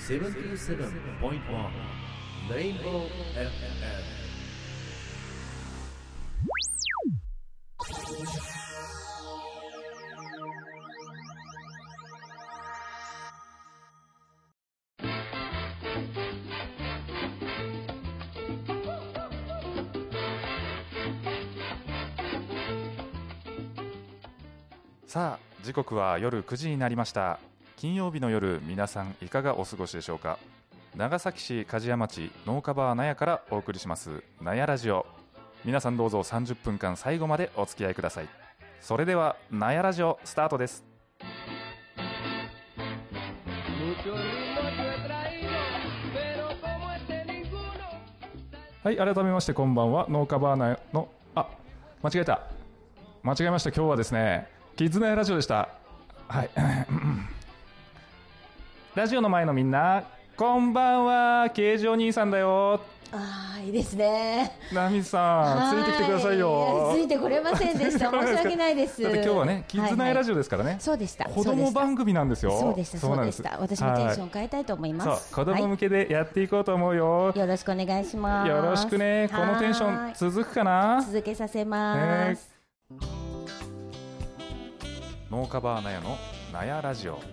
77.1 Rainbow FM。 さあ、時刻は夜9時になりました。金曜日の夜、皆さんいかがお過ごしでしょうか。長崎市梶屋町農家バー納屋からお送りします納屋ラジオ。皆さんどうぞ30分間最後までお付き合いください。それでは納屋ラジオスタートです。はい、改めましてこんばんは。農家バー納屋の間違えました。今日はですね、キッズ納屋ラジオでした。はいラジオの前のみんな、こんばんは。ケイジお兄さんだよ。 いいですね。 ナミさん、ついてきてくださいよ。 ついてこれませんでした。申し訳ないです。 だって今日はね、キッズナイラジオですからね。 そうでした。 子供番組なんですよ。 そうでした。私もテンション変えたいと思います。 子供向けでやっていこうと思うよ。 よろしくお願いします。 よろしくね。このテンション続くかな。 続けさせます。 農家バー納屋の納屋ラジオ。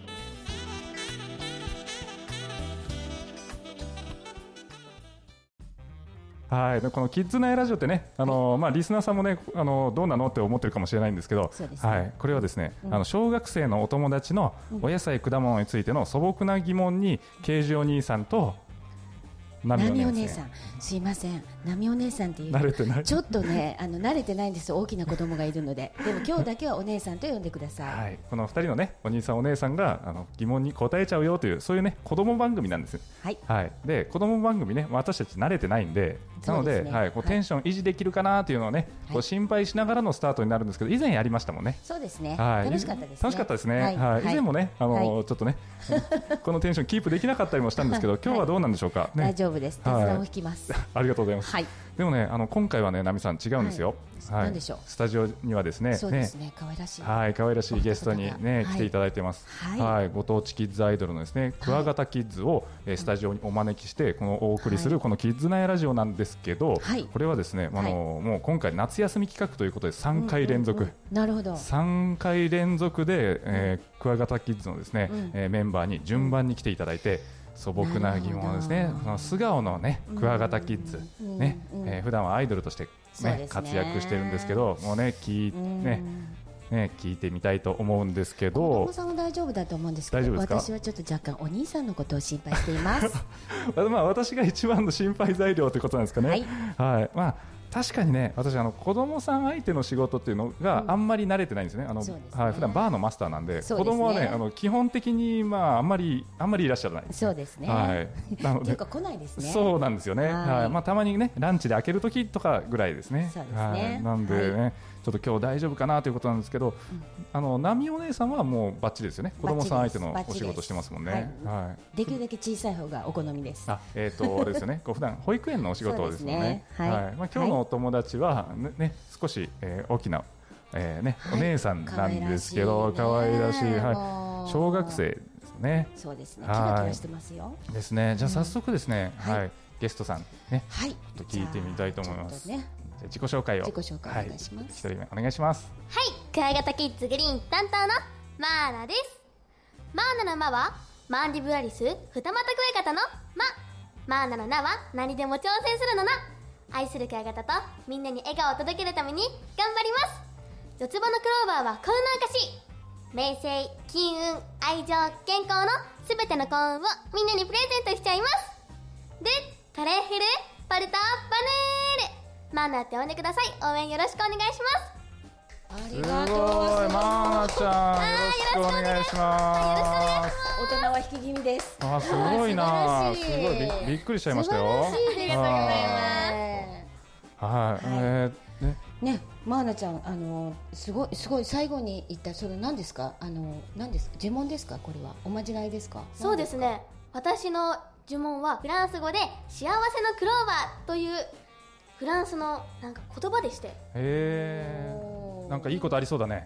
はい、このキッズナイラジオってね、リスナーさんもね、どうなのって思ってるかもしれないんですけど、はい、これはですね、小学生のお友達のお野菜果物についての素朴な疑問に、ケイジお兄さんとナミお姉さん、 すいません、ナミお姉さんっていう慣れてない、 ちょっとね、慣れてないんですよ。大きな子供がいるので。でも今日だけはお姉さんと呼んでください。 はい、この2人のね、お兄さんお姉さんが疑問に答えちゃうよという、そういうね、子供番組なんです。 はい、 はい、で子供番組ね、私たち慣れてないんで、なので、はい、こうテンション維持できるかなというのをね、こう心配しながらのスタートになるんですけど、以前やりましたもんね。 そうですね、 はい、 楽しかったですね。 楽しかったですね。はい、以前もね、ちょっとねこのテンションキープできなかったりもしたんですけど、今日はどうなんでしょうか、ね、 大丈夫です。手伝を引きます。 ありがとうございます。でもね、今回はね、ナミさん違うんですよ。 何でしょう。 スタジオにはですね、 そうですね、可愛らしい、 はい、可愛らしいゲストにね、来ていただいてます。はい、ご当地キッズアイドルのですね、クワガタキッズをスタジオにお招きして、このお送りするこのキッズナイラジオなんですけど、これはですね、もう今回夏休み企画ということで3回連続、 なるほど、 3回連続でクワガタキッズのですね、メンバーに順番に来ていただいて、素朴な疑問ですね、その素顔のね、クワガタキッズ、ね、普段はアイドルとして、ね、活躍してるんですけど、もうね、聞いてみたいと思うんですけど、 子供さんは大丈夫だと思うんですけど、私はちょっと若干お兄さんのことを心配しています私が一番の心配材料ということなんですかね。はい、確かにね、私子供さん相手の仕事っていうのがあんまり慣れてないんですね。普段バーのマスターなんで、子供はね、基本的にあんまりいらっしゃらない。 そうですね。 はい。なのでというか来ないですね。 そうなんですよね。はい。たまにね、ランチで開ける時とかぐらいですね。 そうですね。 なんでね、ちょっと今日大丈夫かなということなんですけど、ナミお姉さんはもうバッチリですよね。子供さん相手のお仕事してますもんね。はい。 できるだけ小さい方がお好みです。 ですよね。普段保育園のお仕事ですもんね。はい。今日のお友達はね、少し大きなお姉さんなんですけど、可愛らしい、小学生ですね。 そうですね。キラキラしてますよ。 ですね。じゃあ早速ですね、ゲストさんね、ちょっと聞いてみたいと思います。自己紹介を。 自己紹介お願いします。 一人目お願いします。 はい、クワガタキッズグリーン担当のマーナです。マーナのマはマンディブラリス二股クワガタのマーナのナは何でも挑戦するのな。愛するクワガタとみんなに笑顔を届けるために頑張ります。四つ葉のクローバーは幸運の証。名声、金運、愛情、健康のすべての幸運をみんなにプレゼントしちゃいます。で、カレーフルパルタバネールマーナって呼んでください。応援よろしくお願いします。 ありがとうございます。 マーナちゃん、よろしくお願いします。 大人は引き気味です。 すごいな。すごいびっくりしちゃいましたよ。 ありがとうございます。 はい。 ね、マーナちゃん、すごい最後に言ったそれ何ですか？何ですか？呪文ですか？これはおまじないですか？ そうですね。私の呪文はフランス語で幸せのクローバーというフランスのなんか言葉でして。 なんかいいことありそうだね。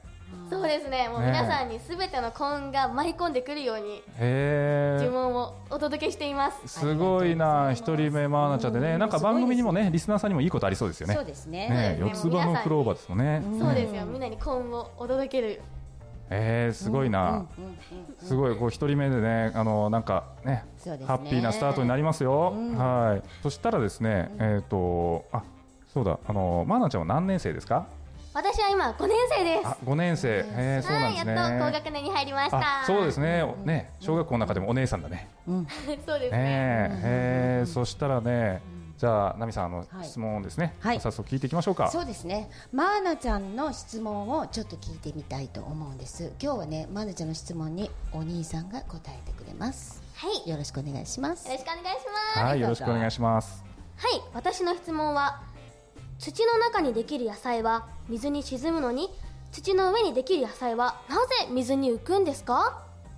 そうですね、もう皆さんにすべての幸運が舞い込んでくるように呪文をお届けしています。 すごいな。一人目マーナちゃんでね、なんか番組にもねリスナーさんにもいいことありそうですよね。 そうですね。 四つ葉のクローバーですもんね。 そうですよ、みんなに幸運をお届ける。 すごいな。すごいこう一人目でね、なんかねハッピーなスタートになりますよ。はい。そしたらですね、そうだ、マーナちゃんは何年生ですか？ 私は今5年生です。 5年生。そうなんですね。 やっと高学年に入りました。 そうですね。小学校の中でもお姉さんだね。 そうですね。 そしたらね、じゃあナミさん質問をですね、早速聞いていきましょうか。 そうですね。マーナちゃんの質問をちょっと聞いてみたいと思うんです。今日はね、マーナちゃんの質問にお兄さんが答えてくれます。 はい。 よろしくお願いします。 よろしくお願いします。 はい、よろしくお願いします。 はい、私の質問は、土の中にできる野菜は水に沈むのに、土の上にできる野菜はなぜ水に浮くんですか？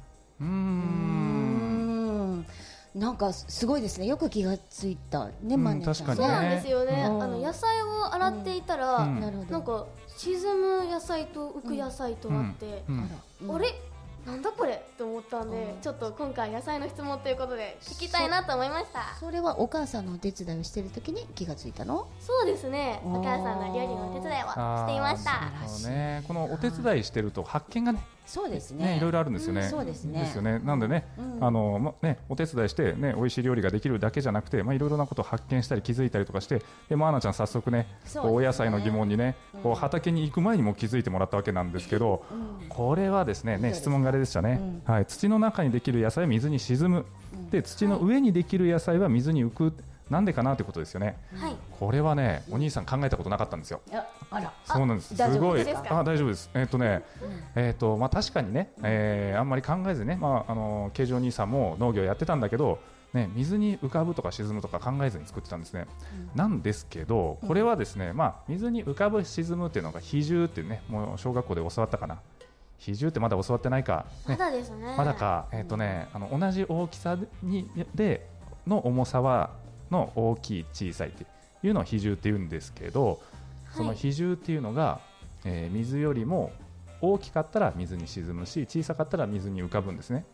なんかすごいですね。よく気がついたね、マネちゃん。 確かにね。 そうなんですよね。野菜を洗っていたら、なんか沈む野菜と浮く野菜とあって、あれなんだこれと思ったんで、ちょっと今回野菜の質問ということで聞きたいなと思いました。 それはお母さんのお手伝いをしている時に気がついたの？ そうですね、お母さんの料理のお手伝いをしていました。 そうね、このお手伝いしてると発見がね、 そうですね、 いろいろあるんですよね。 そうですね。 ですよね。なんでね、お手伝いしてね、美味しい料理ができるだけじゃなくて、いろいろなことを発見したり気づいたりとかして、でマーナちゃん早速ね、お野菜の疑問にね、畑に行く前にも気づいてもらったわけなんですけど、これはですね、質問があれでしたね。はい、土の中にできる野菜は水に沈む。で、土の上にできる野菜は水に浮く。なんでかなということですよね。これはね、お兄さん考えたことなかったんですよ。そうなんです。すごい。大丈夫です。確かにね、あんまり考えずね、慶丈兄さんも農業やってたんだけど、ね、水に浮かぶとか沈むとか考えずに作ってたんですね。なんですけど、これはですね、水に浮かぶ沈むっていうのが比重っていうね、もう小学校で教わったかな。比重ってまだ教わってないか。 まだですね。 まだか。同じ大きさでの重さはの大きい小さいっていうのを比重って言うんですけど、その比重っていうのが、水よりも大きかったら水に沈むし、小さかったら水に浮かぶんですね。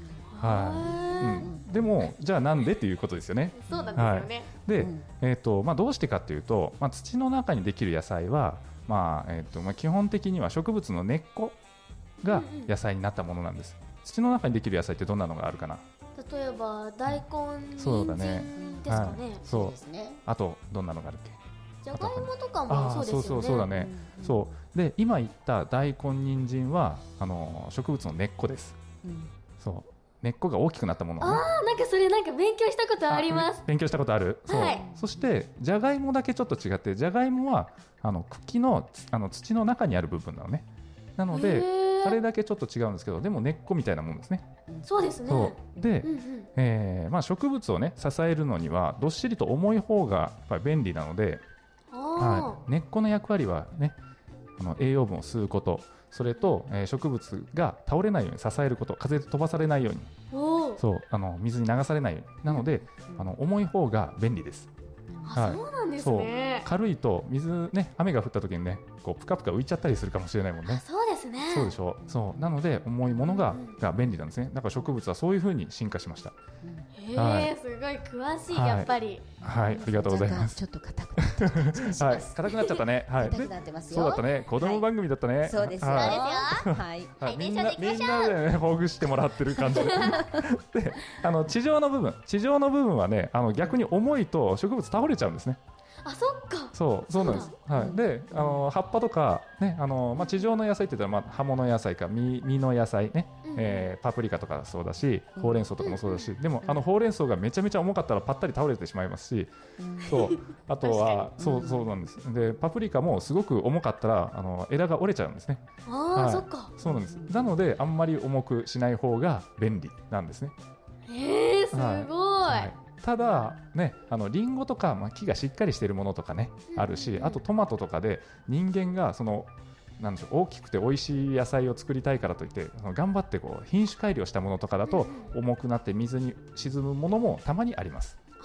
でもじゃあなんでっていうことですよね。 そうなんですよね。 で、どうしてかっていうと、土の中にできる野菜は、基本的には植物の根っこが野菜になったものなんです。土の中にできる野菜ってどんなのがあるかな？ 例えば大根、 そうだね。 ですかね。 そう。あとどんなのがあるっけ？ じゃがいもとかもそうですよね。 そうだね。そうで、今言った大根、人参は植物の根っこです。そう、根っこが大きくなったもの。 なんかそれなんか勉強したことあります。 勉強したことある？そう。そしてじゃがいもだけちょっと違って、じゃがいもは茎の土の中にある部分なのね。なのであれだけちょっと違うんですけど、でも根っこみたいなもんですね。 そうですね。 で、植物をね支えるのにはどっしりと重い方がやっぱり便利なので、根っこの役割はね、栄養分を吸うこと、それと、植物が倒れないように支えること、風で飛ばされないように、水に流されないように、なので重い方が便利です。 そうなんですね。 軽いと水ね、雨が降った時にね、こうプカプカ浮いちゃったりするかもしれないもんね。 そうですね。 そうでしょ。そうなので重いものが便利なんですね。だから植物はそういう風に進化しました。 すごい詳しい、やっぱり。 はい、ありがとうございます。 ちょっと硬くなった感じがします。 硬くなっちゃったね。 硬くなってますよ。 そうだったね。子供番組だったね。 そうですよ。はい。 みんなでね、ほぐしてもらってる感じで。で、地上の部分はね、逆に重いと植物倒れちゃうんですね。 あ、そっか。 そうなんです。で、葉っぱとかね、地上の野菜って言ったら葉物野菜か実の野菜ね、パプリカとかそうだし、ほうれん草とかもそうだし、でもほうれん草がめちゃめちゃ重かったらパッタリ倒れてしまいますし、あとはそうなんです。で、パプリカもすごく重かったら枝が折れちゃうんですね。 そっか。そうなんです。なのであんまり重くしない方が便利なんですね。 すごい。 ただね、リンゴとか、木がしっかりしているものとかね、あるし、あとトマトとかで人間がなんでしょう、大きくて美味しい野菜を作りたいからといって頑張って品種改良したものとかだと重くなって水に沈むものもたまにあります。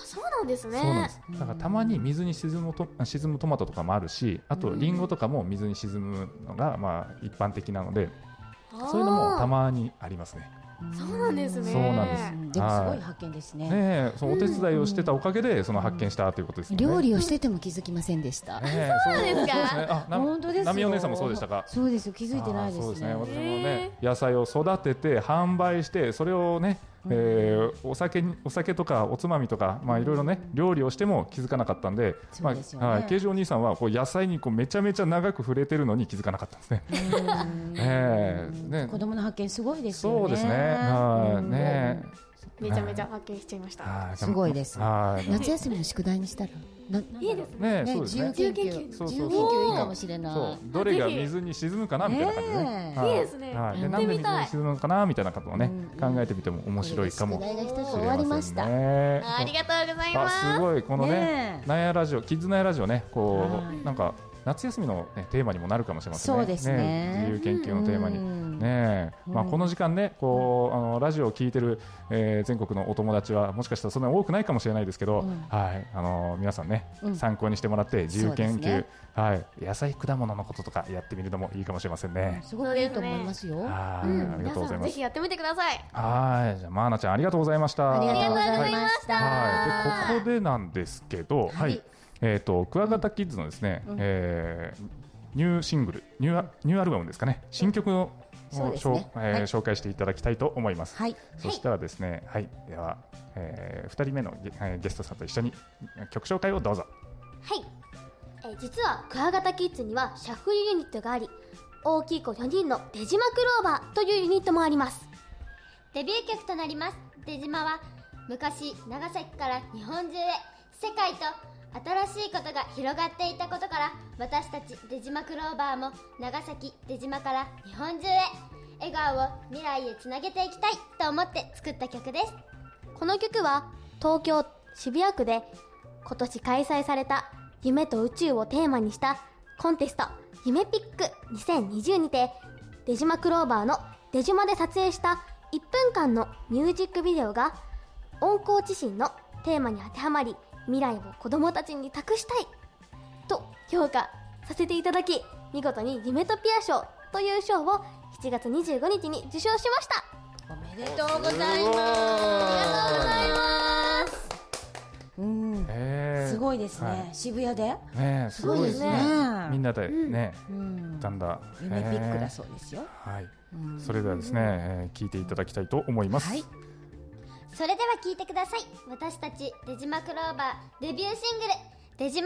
そうなんですね。 そうなんです。だからたまに水に沈むトマトとかもあるし、あとリンゴとかも水に沈むのがまあ一般的なので、そういうのもたまにありますね。 そうなんですね。 そうなんです。 でもすごい発見ですね。 ねえ、そのお手伝いをしてたおかげでその発見したということですよね。 料理をしてても気づきませんでした。 そうですか。 本当ですよ。 ナミお姉さんもそうでしたか。 そうですよ、気づいてないですね。 そうですね。私もね、野菜を育てて販売してそれをね、お酒とかおつまみとかまあいろいろね料理をしても気づかなかったんで、まあ慶次お兄さんはこう野菜にこうめちゃめちゃ長く触れてるのに気づかなかったんですね。 子供の発見すごいですよね。 そうですね。 めちゃめちゃ発見しちゃいました。 すごいです。夏休みの宿題にしたらいいですね。 自由研究いいかもしれない。 どれが水に沈むかなみたいな感じでね。 いいですね。 なんで水に沈むのかなみたいなことをね考えてみても面白いかもしれませんね。 宿題が一つ終わりました。 ありがとうございます。 すごいこのねナヤラジオキッズナヤラジオねこうなんか夏休みのテーマにもなるかもしれませんね。 そうですね。 自由研究のテーマに。まあこの時間ねこうラジオを聞いてる全国のお友達はもしかしたらそんなに多くないかもしれないですけど、皆さんね参考にしてもらって自由研究、野菜果物のこととかやってみるのもいいかもしれませんね。 すごくいいと思いますよ。 ありがとうございます。 ぜひやってみてください。 じゃあマーナちゃんありがとうございました。 ありがとうございました。 でここでなんですけど、クワガタキッズのですねニューシングルニューアルバムですかね、新曲を紹介していただきたいと思います。そしたらですね、では2人目のゲストさんと一緒に曲紹介をどうぞ。 実はクワガタキッズにはシャッフルユニットがあり、大きい子4人の出島クローバーというユニットもあります。デビュー曲となります出島は、昔長崎から日本中へ世界と新しいことが広がっていたことから、私たち出島クローバーも長崎出島から日本中へ笑顔を未来へつなげていきたいと思って作った曲です。この曲は東京渋谷区で今年開催された夢と宇宙をテーマにしたコンテスト夢ピック2020にて、出島クローバーの出島で撮影した1分間のミュージックビデオが温厚知心のテーマに当てはまり、未来を子供たちに託したいと評価させていただき、見事に夢トピア賞という賞を7月25日に受賞しました。 おめでとうございます。ありがとうございます。すごいですね。渋谷で。 すごいですね。みんなでね、歌んだ夢ピックだそうですよ。 それではですね、聞いていただきたいと思います。 それでは聴いてください。私たち出島クローバーデビューシングル出島。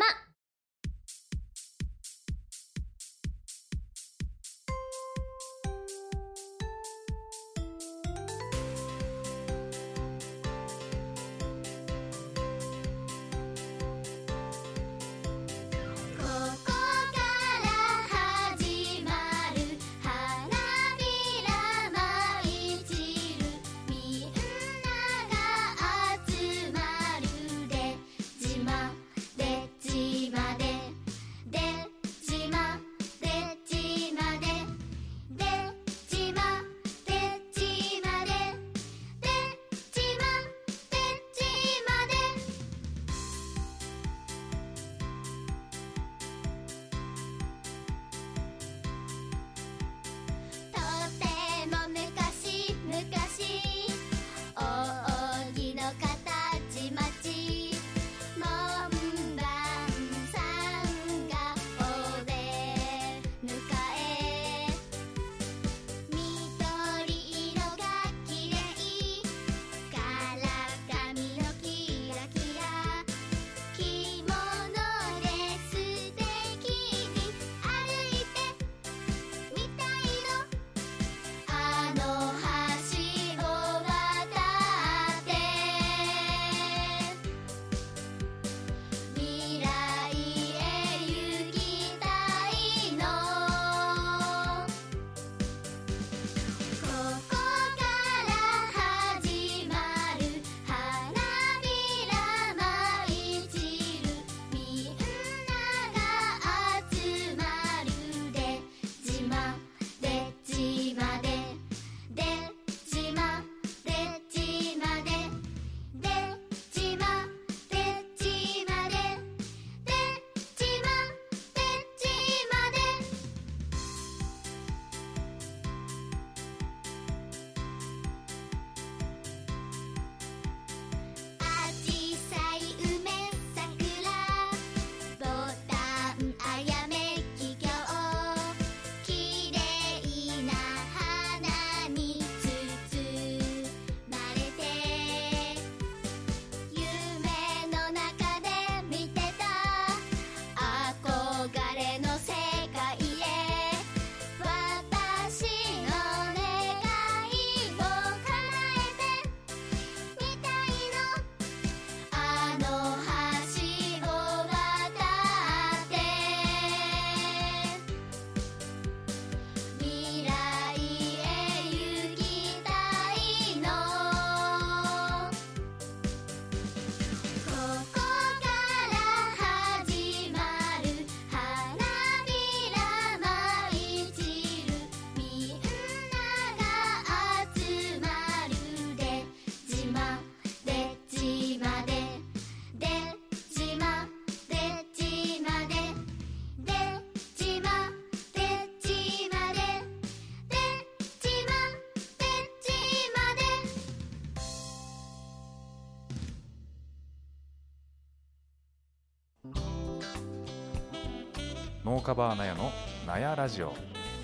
農家バー納屋の納屋ラジオ。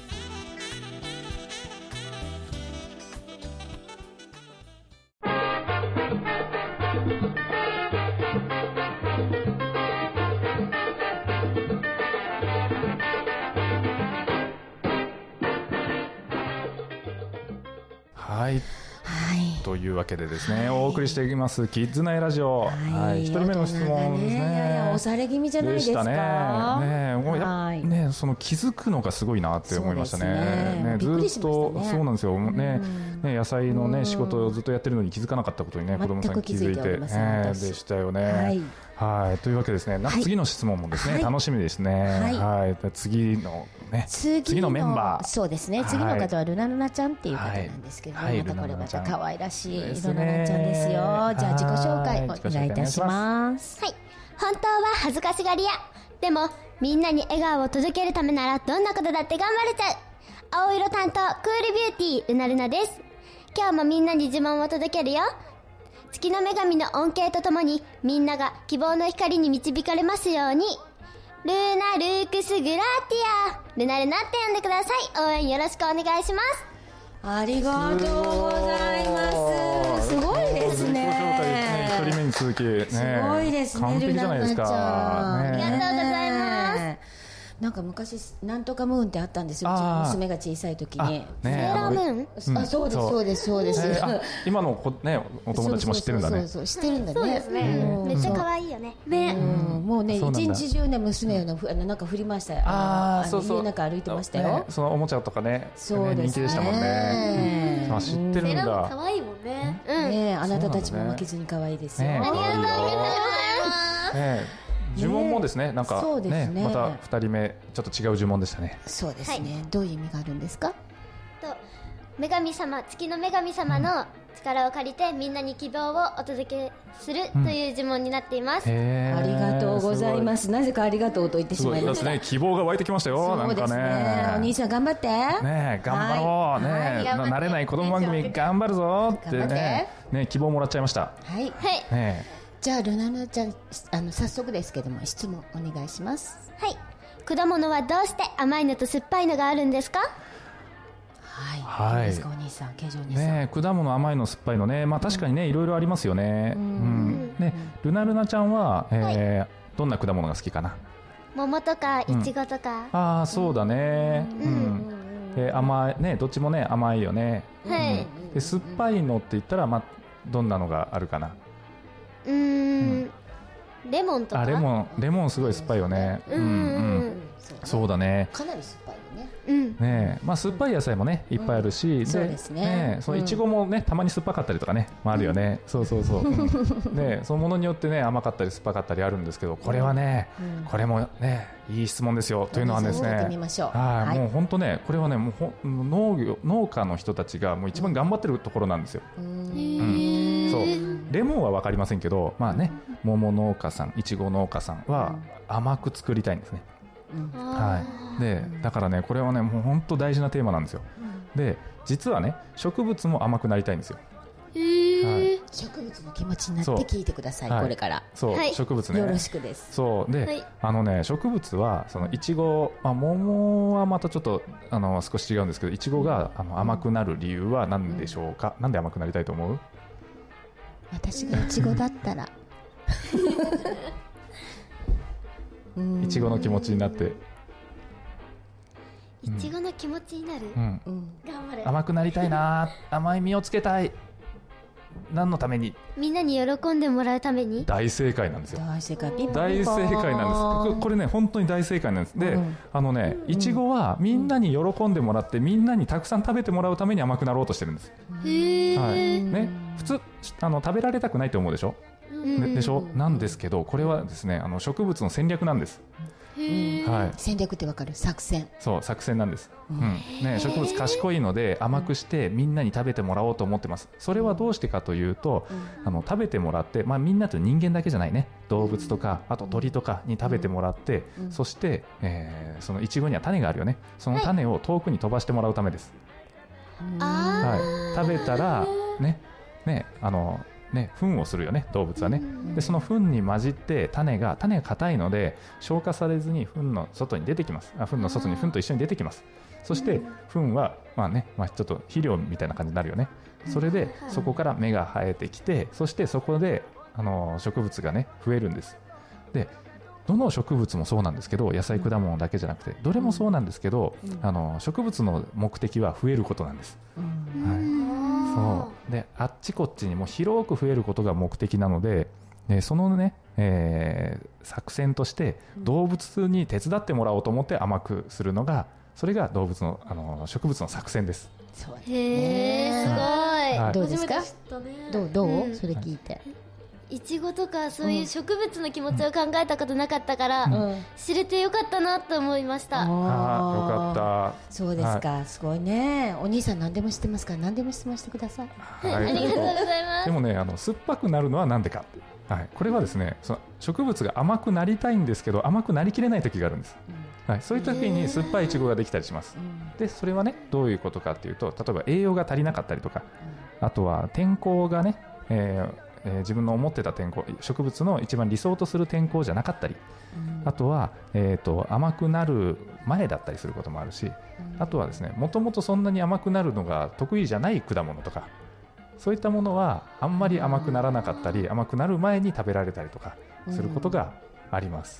はい、というわけでですね、お送りしていきますキッズナイラジオ。一人目の質問ですね。 押され気味じゃないですか。 もうね、その気づくのがすごいなって思いましたね。ずっとそうなんですよね。野菜のね仕事をずっとやってるのに気づかなかったことにね、子供さん気づいてでしたよね。はい、というわけですね。次の質問もですね、楽しみですね。次のメンバー、 そうですね。次の方はルナルナちゃんっていう方なんですけど、またこれまた可愛らしいルナルナちゃんですよ。じゃあ自己紹介お願いいたします。 はい、本当は恥ずかしがり屋、でもみんなに笑顔を届けるためならどんなことだって頑張れちゃう青色担当クールビューティールナルナです。今日もみんなに自慢を届けるよ。月の女神の恩恵とともにみんなが希望の光に導かれますように。ルナルークスグラーティア、ルナルナって呼んでください。応援よろしくお願いします。 ありがとうございます。すごいですね。 一人目に続きね、 すごいですね。 完璧じゃないですか。 ありがとうございます。 なんか昔なんとかムーンってあったんですよ。うちの娘が小さい時に。 セーラームーン？ あ、そうですそうですそうです。 今のお友達も知ってるんだね。 そう知ってるんだね。 そうですね。めっちゃ可愛いよね。ね。 もうね一日中ね娘のなんか振りましたよ。家の中歩いてましたよ。 そのおもちゃとかね、 人気でしたもんね。知ってるんだ。 セーラームーン可愛いもんね。 ね、あなたたちも負けずに可愛いですよ。 ありがとうございます。 呪文もですね、なんかね、また2人目ちょっと違う呪文でしたね。 そうですね。どういう意味があるんですか？ 女神様、月の女神様の力を借りてみんなに希望をお届けするという呪文になっています。 ありがとうございます。なぜかありがとうと言ってしまいました。 希望が湧いてきましたよ。なんかね、 お兄さん頑張って。 ね、頑張ろうね。慣れない子供番組頑張るぞってね、希望もらっちゃいました。 はい。じゃあルナルナちゃん、早速ですけども質問お願いします。 はい。果物はどうして甘いのと酸っぱいのがあるんですか？ はい。いいですかお兄さん、ケイジお兄さん。 ね、果物甘いの酸っぱいのね、まあ確かにねいろいろありますよね。ね、ルナルナちゃんはどんな果物が好きかな？ 桃とかイチゴとか。 ああ、そうだね。甘いね、どっちもね甘いよね。で酸っぱいのって言ったらまあどんなのがあるかな？ レモンとか。 レモンすごい酸っぱいよね。そうだね。 かなり酸っぱいよね。 ね、まあ酸っぱい野菜もねいっぱいあるし、 そうですね。 そのイチゴもねたまに酸っぱかったりとかね、あるよね。そうそうそう。ね、そのものによってね甘かったり酸っぱかったりあるんですけど、これはね、これもねいい質問ですよ。というのはですね、もう本当ね、これはねもう農家の人たちがもう一番頑張ってるところなんですよ。そう、レモンは分かりませんけど、まあね、桃農家さん、いちご農家さんは甘く作りたいんですね。でだからね、これはねもう本当大事なテーマなんですよ。で実はね植物も甘くなりたいんですよ。 植物の気持ちになって聞いてください。これから植物ねよろしくです。 そうで、植物はそのいちご、桃はまたちょっと少し違うんですけど、いちごが甘くなる理由は何でしょうか？なんで甘くなりたいと思う？ 私がいちごだったらいちごの気持ちになって、 いちごの気持ちになる。頑張れ。 甘くなりたいな、甘い実をつけたい。何のために？みんなに喜んでもらうために。 大正解なんですよ。 大正解なんです。これね本当に大正解なんです。で、いちごはみんなに喜んでもらって、みんなにたくさん食べてもらうために甘くなろうとしてるんです。ね、普通食べられたくないと思うでしょ。でしょ。なんですけど、これはですね植物の戦略なんです。 戦略ってわかる？作戦。 そう、作戦なんです。植物賢いので甘くしてみんなに食べてもらおうと思ってます。それはどうしてかというと、食べてもらって、みんなと人間だけじゃないね、動物とかあと鳥とかに食べてもらって、そして、そのイチゴには種があるよね。その種を遠くに飛ばしてもらうためです。食べたらねね、糞をするよね、動物はね。でその糞に混じって種が硬いので消化されずに糞の外に出てきます。糞の外に糞と一緒に出てきます。そして糞はちょっと肥料みたいな感じになるよね。それでそこから芽が生えてきて、そしてそこで植物がね増えるんです。でどの植物もそうなんですけど、野菜果物だけじゃなくてどれもそうなんですけど、植物の目的は増えることなんです。そうであっちこっちにも広く増えることが目的なので、そのね、作戦として動物に手伝ってもらおうと思って甘くするのが、それが動物の、植物の作戦です。 そうですへえ、すごい、 はいどうですか？ 初めて知ったね。 どう、 うんそれ聞いて。 いちごとかそういう植物の気持ちを考えたことなかったから、 うん知れてよかったなと思いました。 よかった。 そうですか、すごいね。お兄さん何でも知ってますから何でも質問してください。 はいありがとうございます。 でもね、酸っぱくなるのはなんでか、はい、これはですね、その植物が甘くなりたいんですけど甘くなりきれない時があるんです。はい、そういう時に酸っぱいイチゴができたりします。でそれはねどういうことかっていうと、例えば栄養が足りなかったりとか、あとは天候がね、自分の思ってた天候、植物の一番理想とする天候じゃなかったり、あとは、甘くなる前だったりすることもあるし、あとはですね、もともとそんなに甘くなるのが得意じゃない果物とか、そういったものはあんまり甘くならなかったり、甘くなる前に食べられたりとかすることがあります。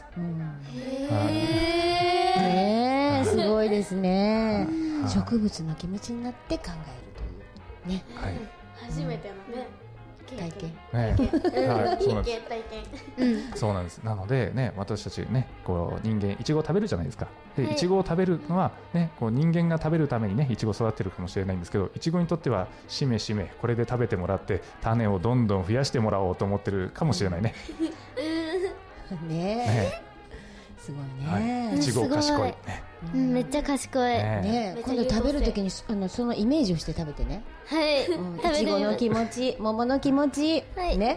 ねえ、すごいですね。 はい植物の気持ちになって考えるというね、 はい、 初めてのね、 体験。 ね、はい、そうなんです。 体験。 そうなんです。なのでね、私たちね、こう人間いちごを食べるじゃないですか。で、 はいいちごを食べるのはね、こう人間が食べるためにね、いちご育てるかもしれないんですけど、いちごにとってはしめしめこれで食べてもらって種をどんどん増やしてもらおうと思ってるかもしれないね。 ねえ、 ね、 すごいはね。 い、いちご賢いね。 めっちゃ賢い。 ねねえ、今度食べるときにそのイメージをして食べてね。 はい。 いちごの気持ち、桃の気持ち、 はいね。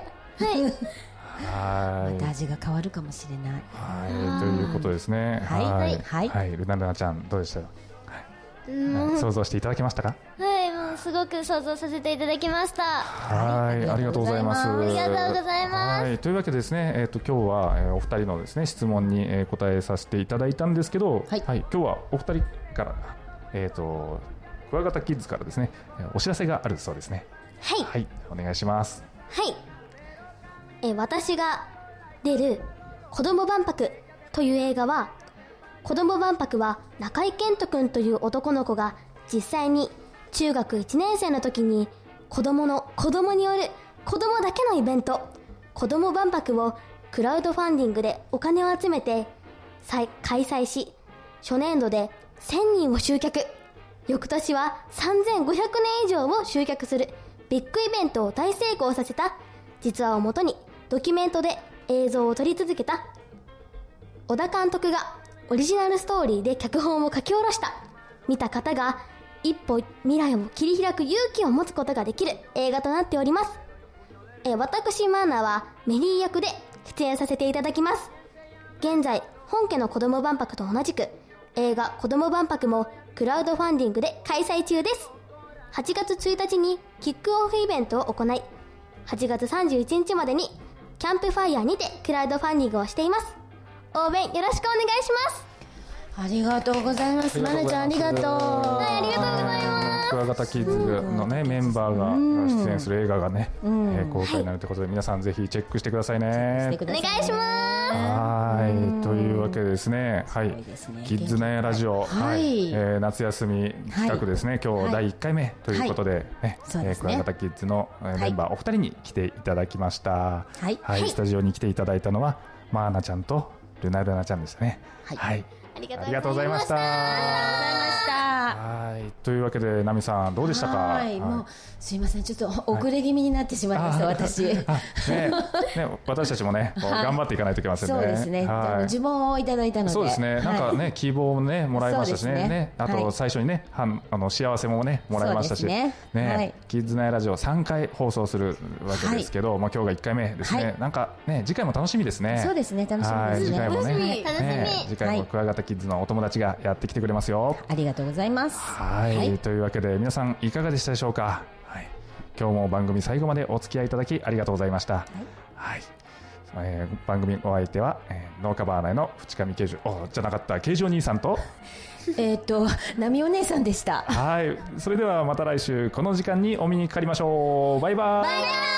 はい。 また味が変わるかもしれない。 はい、ということですね。 はいはいはい、ルナちゃんどうでしたよ。はい、想像していただけましたか。 はい、もうすごく想像させていただきました。 はい、ありがとうございます。 ありがとうございますはい、というわけでですね、今日は、お二人のですね質問に、答えさせていただいたんですけど、 はい今日はお二人からクワガタキッズからですね、お知らせがあるそうですね。 はい。 はい、お願いします。 はい。私が出る子供万博という映画は、子供万博は中井健人くんという男の子が実際に中学1年生の時に子供による子供だけのイベント、子供万博をクラウドファンディングでお金を集めて開催し、初年度で1000人を集客、翌年は3500年以上を集客するビッグイベントを大成功させた実話をもとにドキュメントで映像を撮り続けた小田監督がオリジナルストーリーで脚本を書き下ろした、見た方が一歩未来を切り開く勇気を持つことができる映画となっております。私マーナはメリー役で出演させていただきます。現在本家の子供万博と同じく映画子供万博もクラウドファンディングで開催中です。8月1日にキックオフイベントを行い、8月31日までにキャンプファイヤーにてクラウドファンディングをしています。応援よろしくお願いします。 ありがとうございます。まなちゃんありがとう。 ありがとうございます。 クワガタキッズのねメンバーが出演する映画がね、公開になるということで、皆さんぜひチェックしてくださいね。 お願いします。 はい、というわけでですね、はい、キッズナヤラジオ、はい夏休み企画ですね、今日第1回目ということで、クワガタキッズのメンバーお二人に来ていただきました。はい、スタジオに来ていただいたのはマーナちゃんとルナちゃんでしたね。はい、 ありがとうございました。はい、というわけでナミさんどうでしたか。 はい、もうすいません、ちょっと遅れ気味になってしまいました、私。 ね、私たちもね、頑張っていかないといけませんね。 そうですね。呪文をいただいたので。 そうですね。なんかね、希望もねもらいましたしね。あと最初にね、幸せもねもらいましたし、ね、キッズナイラジオ3回放送するわけですけど、まあ今日が1回目ですね。なんかね、次回も楽しみですね。 そうですね、楽しみですね。 次回もね、 次回もクワガタキッズのお友達がやってきてくれますよ。 ありがとうございます。 はい、というわけで皆さんいかがでしたでしょうか。はい、 今日も番組最後までお付き合いいただきありがとうございました。はい、番組お相手は、農家バーナーの淵上慶次じゃなかった慶次お兄さんとナミお姉さんでした。 はい、それではまた来週この時間にお目にかかりましょう。バイバイ。